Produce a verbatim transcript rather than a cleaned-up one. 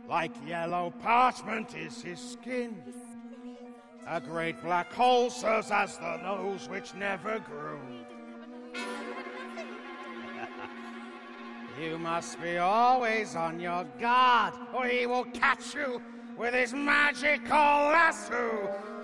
Like yellow parchment is his skin. A great black hole serves as the nose which never grew. You must be always on your guard, or he will catch you with his magical lasso.